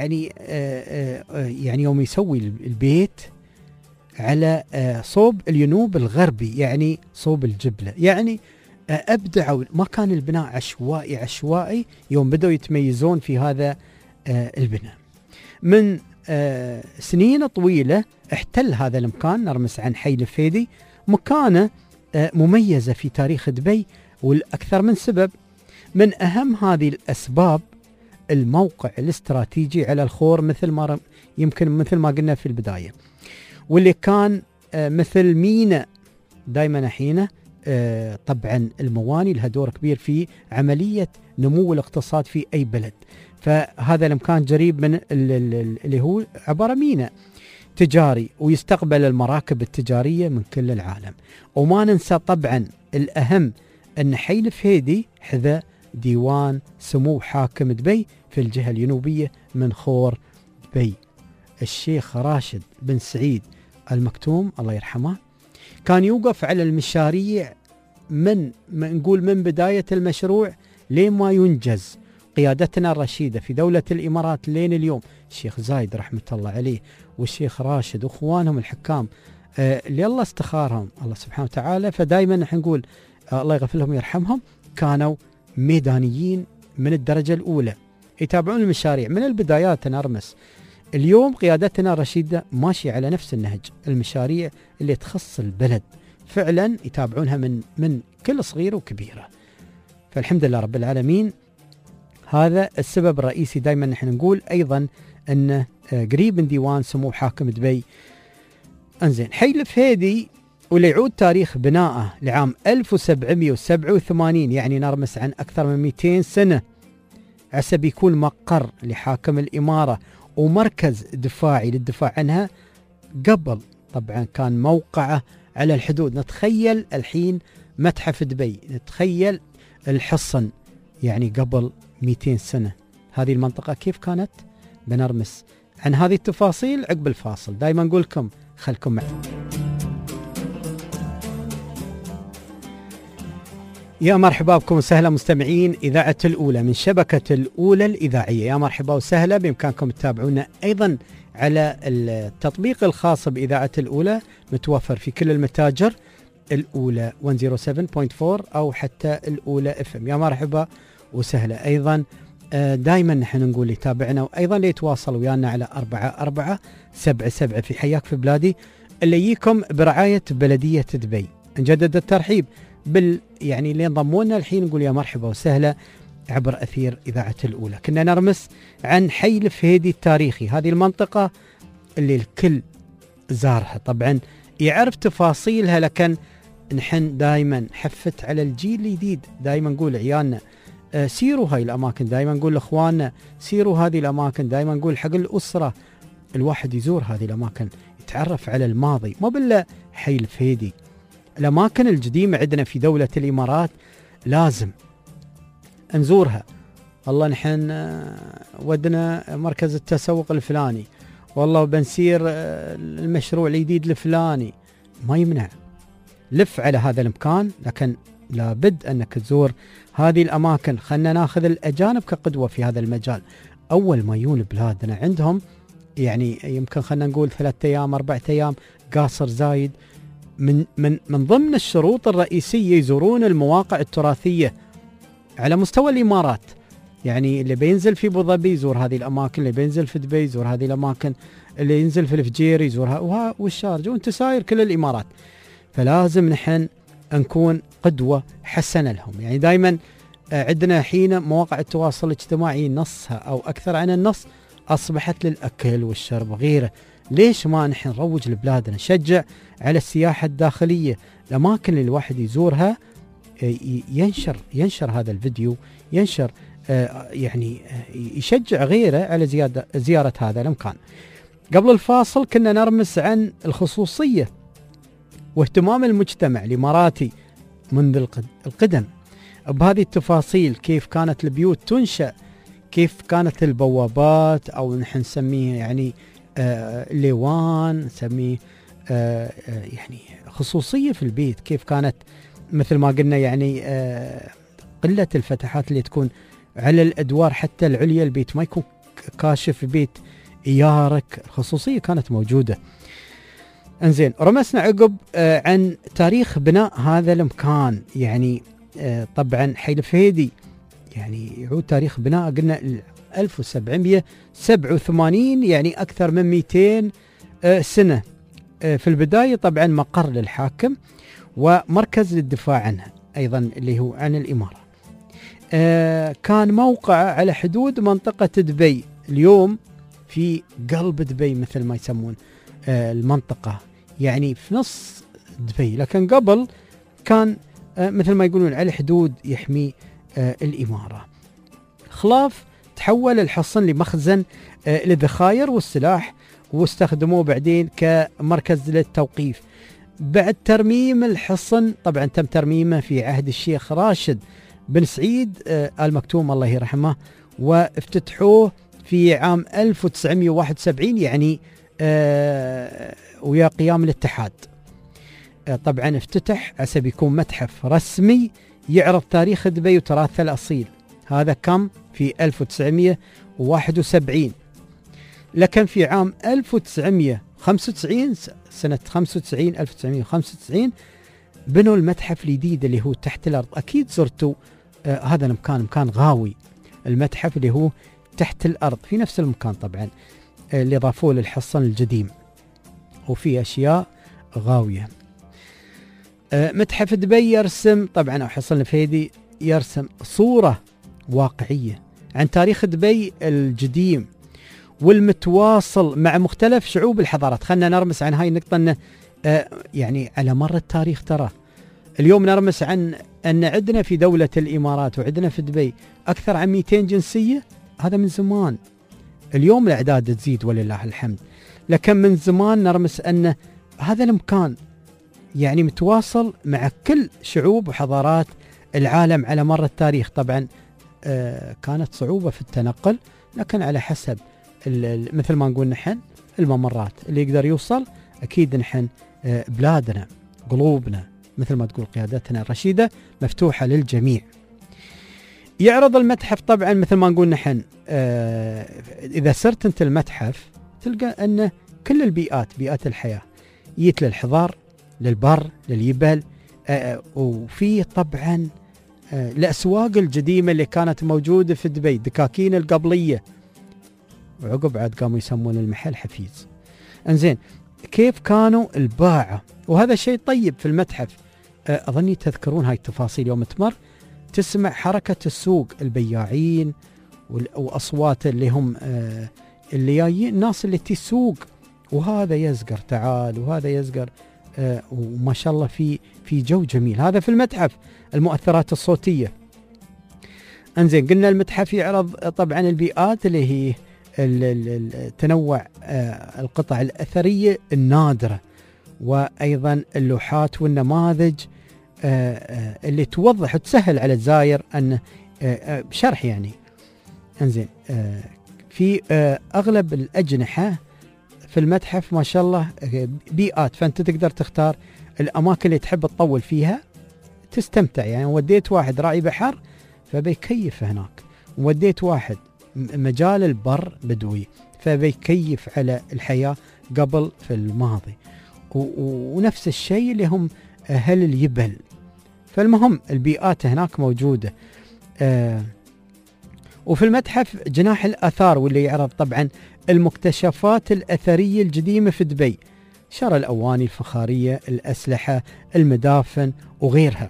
يعني يوم يسوي البيت على صوب الجنوب الغربي، يعني صوب الجبلة، يعني أبدعوا. ما كان البناء عشوائي يوم بدأوا يتميزون في هذا البناء. من سنين طويلة احتل هذا المكان نرمس عن حي الفهيدي مكانة مميزة في تاريخ دبي، والأكثر من سبب. من أهم هذه الأسباب الموقع الاستراتيجي على الخور، مثل ما قلنا في البداية، واللي كان مثل ميناء دائما حينه. طبعا المواني لها دور كبير في عملية نمو الاقتصاد في أي بلد، فهذا المكان قريب من اللي هو عبارة ميناء تجاري، ويستقبل المراكب التجارية من كل العالم. وما ننسى طبعا الأهم أن حي الفهيدي حذا ديوان سمو حاكم دبي في الجهة الجنوبية من خور دبي، الشيخ راشد بن سعيد المكتوم الله يرحمه. كان يوقف على المشاريع نقول من بداية المشروع لين ما ينجز. قيادتنا الرشيدة في دولة الإمارات لين اليوم الشيخ زايد رحمة الله عليه والشيخ راشد وأخوانهم الحكام اللي الله استخارهم الله سبحانه وتعالى، فدايما نحن نقول الله يغفر لهم ويرحمهم، كانوا ميدانيين من الدرجة الأولى، يتابعون المشاريع من البدايات. نرمس اليوم قيادتنا الرشيدة ماشية على نفس النهج، المشاريع اللي تخص البلد فعلا يتابعونها من كل صغيرة وكبيرة، فالحمد لله رب العالمين. هذا السبب الرئيسي دائما نحن نقول أيضا أنه قريب من ديوان سمو حاكم دبي. انزين، حي الفهيدي واللي يعود تاريخ بنائه لعام 1787، يعني نرمس عن أكثر من 200 سنة، عسى بيكون مقر لحاكم الإمارة ومركز دفاعي للدفاع عنها. قبل طبعا كان موقعه على الحدود، نتخيل الحين متحف دبي، نتخيل الحصن، يعني قبل 200 سنة هذه المنطقة كيف كانت. بنرمس عن هذه التفاصيل عقب الفاصل. دايما نقول لكم خلكم معي. يا مرحبا بكم وسهلا مستمعين إذاعة الأولى من شبكة الأولى الإذاعية. يا مرحبا وسهلا، بإمكانكم تتابعونا أيضا على التطبيق الخاص بإذاعة الأولى، متوفر في كل المتاجر، الأولى 107.4 أو حتى الأولى FM. يا مرحبا وسهلا. أيضا دائما نحن نقول يتابعنا، وأيضا يتواصل ويانا على 4477 في حياك في بلادي، اللي يجيكم برعاية بلدية دبي. نجدد الترحيب يعني اللي انضمونا الحين نقول يا مرحبا وسهلا عبر أثير إذاعة الأولى. كنا نرمس عن حي الفهيدي التاريخي، هذه المنطقة اللي الكل زارها طبعا يعرف تفاصيلها، لكن نحن دائما حفت على الجيل الجديد، دائما نقول عيالنا سيروا هاي الأماكن، دائما نقول لأخواننا سيروا هذه الأماكن، دائما نقول حق الأسرة الواحد يزور هذه الأماكن يتعرف على الماضي. ما بالله حي الفهيدي، الأماكن القديمة عندنا في دولة الإمارات لازم نزورها. والله نحن ودنا مركز التسوق الفلاني، والله بنسير المشروع الجديد الفلاني، ما يمنع لف على هذا المكان، لكن لابد أنك تزور هذه الأماكن. خلنا ناخذ الأجانب كقدوة في هذا المجال. أول ما يجون بلادنا عندهم يعني يمكن خلنا نقول 3 أيام 4 أيام قاصر زايد، من ضمن الشروط الرئيسية يزورون المواقع التراثية على مستوى الإمارات. يعني اللي بينزل في أبو ظبي يزور هذه الأماكن، اللي بينزل في دبي يزور هذه الأماكن، اللي ينزل في الفجير يزورها، والشارجة وانت ساير كل الإمارات. فلازم نحن نكون قدوة حسنة لهم. يعني دائما عندنا حين مواقع التواصل الاجتماعي نصها أو أكثر عن النص أصبحت للأكل والشرب وغيره، ليش ما نحن نروج لبلادنا، نشجع على السياحة الداخلية، الأماكن اللي الواحد يزورها ينشر هذا الفيديو، ينشر يعني يشجع غيره على زيارة هذا المكان. قبل الفاصل كنا نرمس عن الخصوصية واهتمام المجتمع الإماراتي منذ القدم بهذه التفاصيل، كيف كانت البيوت تنشأ، كيف كانت البوابات أو نحن نسميه يعني ليوان، نسميه يعني خصوصية في البيت، كيف كانت مثل ما قلنا يعني قلة الفتحات اللي تكون على الأدوار حتى العليا، البيت ما يكون كاشف، بيت إيارك، الخصوصية كانت موجودة. انزين، رمسنا عقب عن تاريخ بناء هذا المكان، يعني طبعا حي الفهيدي يعني يعود تاريخ بناء قلنا 1787، يعني أكثر من 200 سنة. في البداية طبعا مقر للحاكم ومركز للدفاع عنها أيضا اللي هو عن الإمارة. كان موقع على حدود منطقة دبي، اليوم في قلب دبي مثل ما يسمون المنطقة، يعني في نص دبي، لكن قبل كان مثل ما يقولون على حدود يحمي الإمارة. خلاف تحول الحصن لمخزن للذخائر والسلاح، واستخدموه بعدين كمركز للتوقيف. بعد ترميم الحصن، طبعا تم ترميمه في عهد الشيخ راشد بن سعيد آل مكتوم الله يرحمه، وافتتحوه في عام 1971 يعني ويا قيام الاتحاد. طبعا افتتح عسى يكون متحف رسمي يعرض تاريخ دبي وتراثها الأصيل، هذا كم في 1971. لكن في عام 1995 سنة 1995 بنوا المتحف الجديد اللي هو تحت الأرض. أكيد زرتوا هذا المكان، مكان غاوي، المتحف اللي هو تحت الأرض في نفس المكان طبعا اللي ضافوه للحصن القديم، وفي أشياء غاوية. متحف دبي يرسم طبعا، أو حصن الفهيدي يرسم صورة واقعية عن تاريخ دبي القديم والمتواصل مع مختلف شعوب الحضارات. خلنا نرمس عن هاي النقطة، أنه يعني على مر التاريخ ترى اليوم نرمس عن أن عندنا في دولة الإمارات وعندنا في دبي أكثر عن 200 جنسية، هذا من زمان. اليوم الأعداد تزيد ولله الحمد، لكن من زمان نرمس أن هذا المكان يعني متواصل مع كل شعوب وحضارات العالم على مر التاريخ. طبعا كانت صعوبة في التنقل، لكن على حسب مثل ما نقول نحن الممرات اللي يقدر يوصل، أكيد نحن بلادنا قلوبنا مثل ما تقول قيادتنا الرشيدة مفتوحة للجميع. يعرض المتحف طبعا مثل ما نقول نحن إذا سرت أنت المتحف تلقى أن كل البيئات، بيئات الحياة، جيت للحضار، للبر، لليبل، وفي طبعا الأسواق القديمة اللي كانت موجودة في دبي، دكاكين القبلية، وعقب عاد قاموا يسمون المحل حفيز. انزين، كيف كانوا الباعة، وهذا شيء طيب في المتحف. أظني تذكرون هاي التفاصيل يوم تمر تسمع حركة السوق، البياعين وأصوات اللي هم اللي جايين، الناس اللي تسوق، وهذا يزقر تعال وهذا يزقر، وما شاء الله في جو جميل. هذا في المتحف، المؤثرات الصوتية. انزين، قلنا المتحف يعرض طبعا البيئات اللي هي تنوع القطع الأثرية النادرة، وأيضا اللوحات والنماذج اللي توضح وتسهل على الزائر أن شرح يعني. انزين، في أغلب الأجنحة في المتحف ما شاء الله بيئات، فأنت تقدر تختار الأماكن اللي تحب تطول فيها تستمتع. يعني وديت واحد راعي بحر فبيكيف هناك، وديت واحد مجال البر بدوي فبيكيف على الحياة قبل في الماضي، ونفس الشيء اللي هم أهل اليبل. فالمهم البيئات هناك موجودة. وفي المتحف جناح الآثار، واللي يعرض طبعا المكتشفات الأثرية القديمة في دبي، شر الأواني الفخارية، الأسلحة، المدافن وغيرها.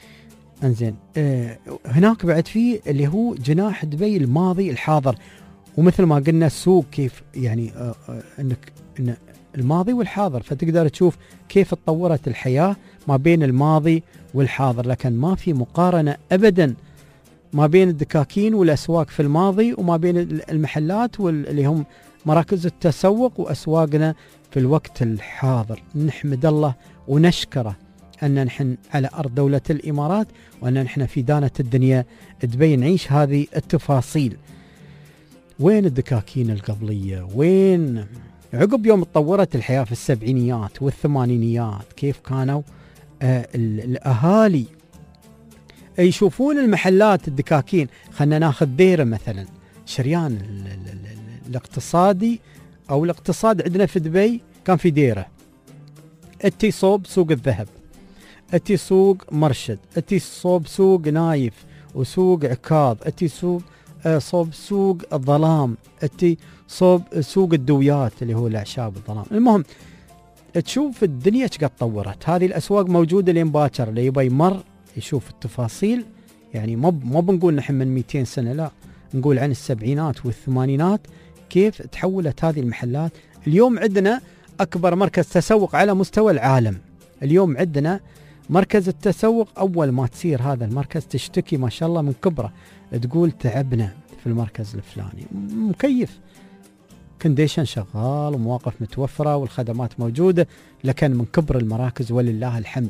انزين، هناك بعد فيه اللي هو جناح دبي الماضي الحاضر، ومثل ما قلنا السوق كيف يعني انك ان الماضي والحاضر، فتقدر تشوف كيف تطورت الحياة ما بين الماضي والحاضر، لكن ما في مقارنة ابدا ما بين الدكاكين والاسواق في الماضي وما بين المحلات واللي هم مراكز التسوق واسواقنا في الوقت الحاضر. نحمد الله ونشكره ان نحن على ارض دولة الامارات، وان نحن في دانة الدنيا تبين نعيش هذه التفاصيل. وين الدكاكين القبلية؟ وين عقب يوم تطورت الحياة في السبعينيات والثمانينيات؟ كيف كانوا الأهالي يشوفون المحلات الدكاكين؟ خلنا ناخذ ديرة مثلا، شريان الاقتصادي أو الاقتصاد عندنا في دبي كان في ديرة، اتي صوب سوق الذهب، اتي سوق مرشد، اتي صوب سوق نايف وسوق عكاظ، اتي صوب سوق الظلام، اتي صوب سوق الدويات اللي هو الاعشاب الظلام. المهم تشوف الدنيا ايش قد طورت. هذه الاسواق موجوده لين باكر، اللي يبي يمر يشوف التفاصيل. يعني ما بنقول نحن من 200 سنه، لا، نقول عن السبعينات والثمانينات كيف تحولت هذه المحلات. اليوم عندنا اكبر مركز تسوق على مستوى العالم. اليوم عندنا مركز التسوق، اول ما تصير هذا المركز تشتكي ما شاء الله من كبره، تقول تعبنا في المركز الفلاني، مكيف، كونديشن شغال ومواقف متوفرة والخدمات موجودة، لكن من كبر المراكز ولله الحمد.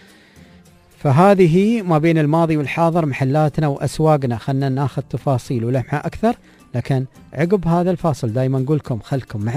فهذه ما بين الماضي والحاضر محلاتنا وأسواقنا. خلنا ناخذ تفاصيل ولمحة أكثر، لكن عقب هذا الفاصل دائما نقول لكم خلكم مع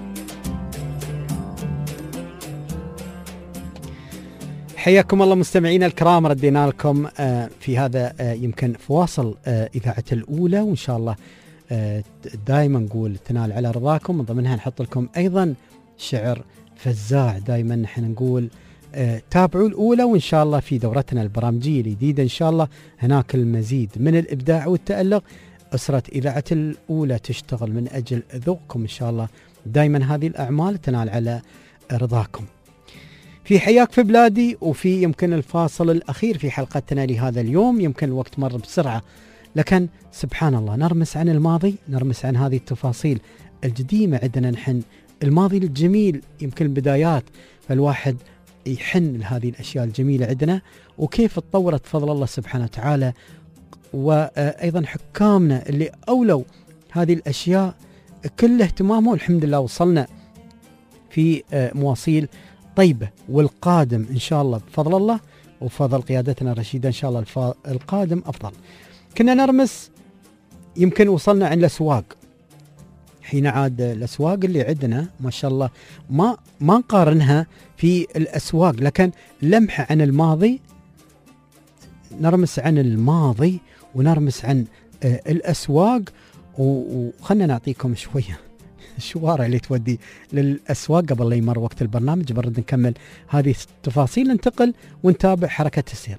حياكم الله مستمعينا الكرام. ردينا لكم في هذا يمكن فواصل إذاعة الأولى، وإن شاء الله دائما نقول تنال على رضاكم. من ضمنها نحط لكم أيضا شعر فزاع. دائما نحن نقول تابعوا الأولى، وإن شاء الله في دورتنا البرامجية الجديدة إن شاء الله هناك المزيد من الإبداع والتألق. أسرة إذاعة الأولى تشتغل من أجل ذوقكم إن شاء الله. دائما هذه الأعمال تنال على رضاكم. في حياك في بلادي، وفي يمكن الفاصل الأخير في حلقتنا لهذا اليوم. يمكن الوقت مر بسرعة، لكن سبحان الله نرمس عن الماضي، نرمس عن هذه التفاصيل القديمة عندنا نحن، الماضي الجميل، يمكن البدايات، فالواحد يحن لهذه الأشياء الجميلة عندنا وكيف تطورت فضل الله سبحانه وتعالى. وأيضا حكامنا اللي أولوا هذه الأشياء كل اهتمامه، والحمد لله وصلنا في مواصيل طيبة. والقادم إن شاء الله بفضل الله وفضل قيادتنا الرشيدة إن شاء الله القادم أفضل. كنا نرمس، يمكن وصلنا عن الأسواق. حين عاد الأسواق اللي عندنا ما شاء الله ما نقارنها في الأسواق، لكن لمحة عن الماضي، نرمس عن الماضي ونرمس عن الأسواق. وخلنا نعطيكم شوية الشوارع اللي تودي للأسواق قبل لا يمر وقت البرنامج. برد نكمل هذه التفاصيل، ننتقل ونتابع حركة السير.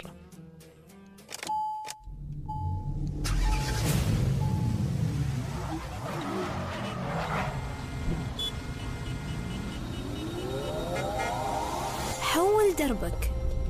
حول دربك.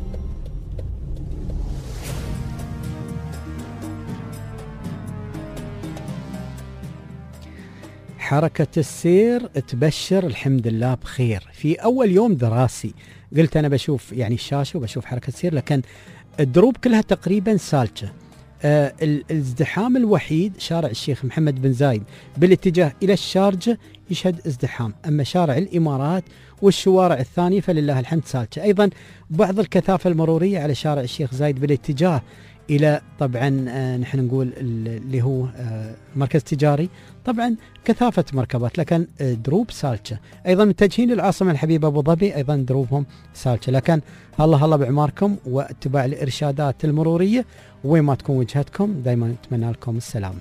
حركة السير تبشر الحمد لله بخير. في أول يوم دراسي قلت أنا بشوف يعني الشاشة وبشوف حركة السير، لكن الدروب كلها تقريبا سالكة. الازدحام الوحيد شارع الشيخ محمد بن زايد بالاتجاه إلى الشارجة يشهد ازدحام، أما شارع الإمارات والشوارع الثانية فلله الحمد سالكة. أيضا بعض الكثافة المرورية على شارع الشيخ زايد بالاتجاه إلى طبعا نحن نقول اللي هو مركز تجاري، طبعا كثافة مركبات، لكن دروب سالكة. أيضا متجهين للعاصمة الحبيبة أبو ظبي أيضا دروبهم سالكة، لكن الله بعماركم واتباع الإرشادات المرورية. وين ما تكون وجهتكم دائما نتمنى لكم السلامة.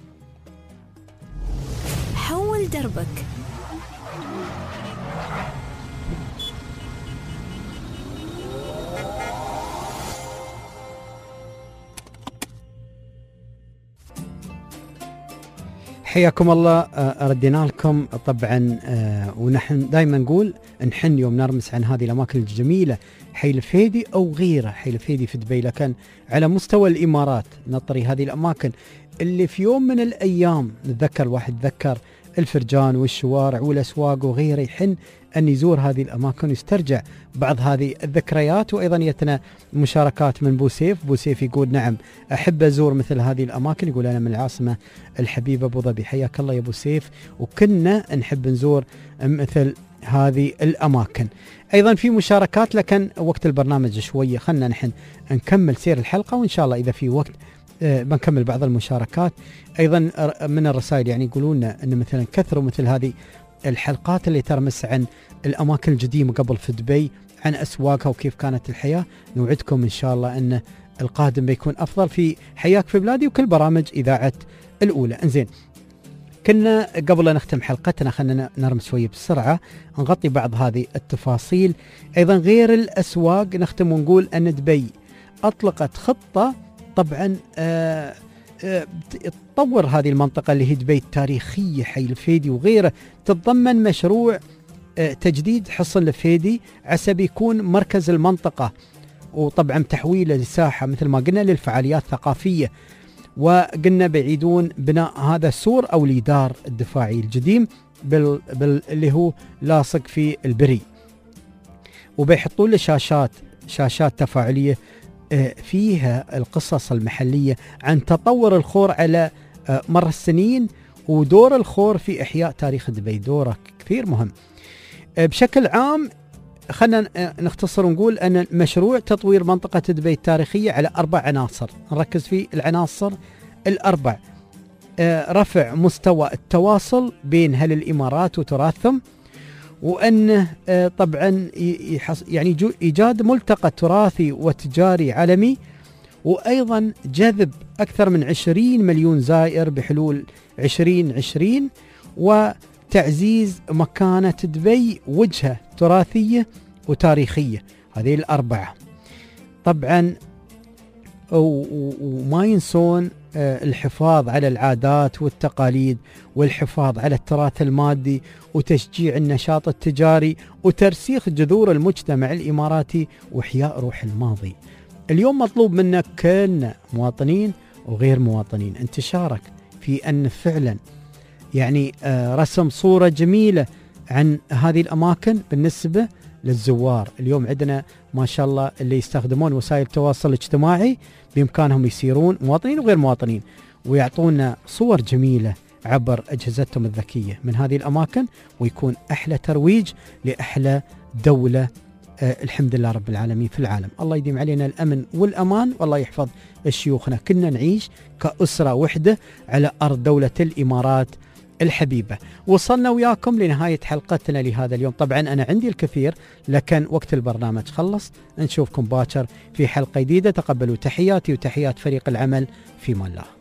حول دربك.
حياكم الله. ردينا لكم طبعا، ونحن دائما نقول نحن يوم نرمس عن هذه الأماكن الجميلة، حي الفيدي أو غيره، حي الفيدي في دبي، لكن على مستوى الإمارات نطري هذه الأماكن اللي في يوم من الأيام نتذكر، الواحد يتذكر الفرجان والشوارع والأسواق وغيره، يحن أن يزور هذه الأماكن ويسترجع بعض هذه الذكريات. وأيضا يتنا مشاركات من بوسيف. بوسيف يقول نعم أحب أزور مثل هذه الأماكن، يقول أنا من العاصمة الحبيبة أبو ظبي. حياك الله يا بوسيف، وكنا نحب نزور مثل هذه الأماكن. أيضا في مشاركات، لكن وقت البرنامج شوية، خلنا نحن نكمل سير الحلقة، وإن شاء الله إذا في وقت بنكمل بعض المشاركات. أيضا من الرسائل يعني يقولون أن مثلا كثروا مثل هذه الحلقات اللي ترمس عن الأماكن القديمة قبل في دبي، عن أسواقها وكيف كانت الحياة. نوعدكم إن شاء الله أن القادم بيكون أفضل في حياك في بلادي وكل برامج إذاعة الأولى. إنزين، كنا قبل لا نختم حلقتنا خلنا نرمس شوية بسرعة، نغطي بعض هذه التفاصيل. أيضا غير الأسواق نختم ونقول أن دبي أطلقت خطة طبعا تطور هذه المنطقة اللي هي دبي التاريخية، حي الفيدي وغيره، تتضمن مشروع تجديد حصن الفيدي عسى بيكون مركز المنطقة، وطبعا تحويله لساحة مثل ما قلنا للفعاليات الثقافية. وقلنا بيعيدون بناء هذا السور أو الإدار الدفاعي القديم اللي هو لاصق في البري، وبيحطون له شاشات تفاعلية فيها القصص المحلية عن تطور الخور على مر السنين، ودور الخور في إحياء تاريخ دبي، دوره كثير مهم. بشكل عام خلنا نختصر ونقول أن مشروع تطوير منطقة دبي التاريخية على 4 عناصر، نركز في العناصر ال4: رفع مستوى التواصل بين أهل الإمارات وتراثهم، وأنه طبعا يعني إيجاد ملتقى تراثي وتجاري عالمي، وأيضا جذب أكثر من 20 مليون زائر بحلول 2020، وتعزيز مكانة دبي وجهة تراثية وتاريخية. هذه الأربعة طبعا، وما ينسون الحفاظ على العادات والتقاليد، والحفاظ على التراث المادي، وتشجيع النشاط التجاري، وترسيخ جذور المجتمع الإماراتي، وإحياء روح الماضي. اليوم مطلوب منك كلنا مواطنين وغير مواطنين أن تشارك في أن فعلا يعني رسم صورة جميلة عن هذه الأماكن بالنسبة للزوار. اليوم عندنا ما شاء الله اللي يستخدمون وسائل التواصل الاجتماعي بإمكانهم يسيرون مواطنين وغير مواطنين ويعطونا صور جميلة عبر أجهزتهم الذكية من هذه الأماكن، ويكون أحلى ترويج لأحلى دولة الحمد لله رب العالمين في العالم. الله يديم علينا الأمن والأمان، والله يحفظ شيوخنا. كنا نعيش كأسرة وحدة على أرض دولة الإمارات الحبيبة. وصلنا وياكم لنهاية حلقتنا لهذا اليوم. طبعا أنا عندي الكثير لكن وقت البرنامج خلص. نشوفكم باكر في حلقة جديدة. تقبلوا تحياتي وتحيات فريق العمل. في مان الله.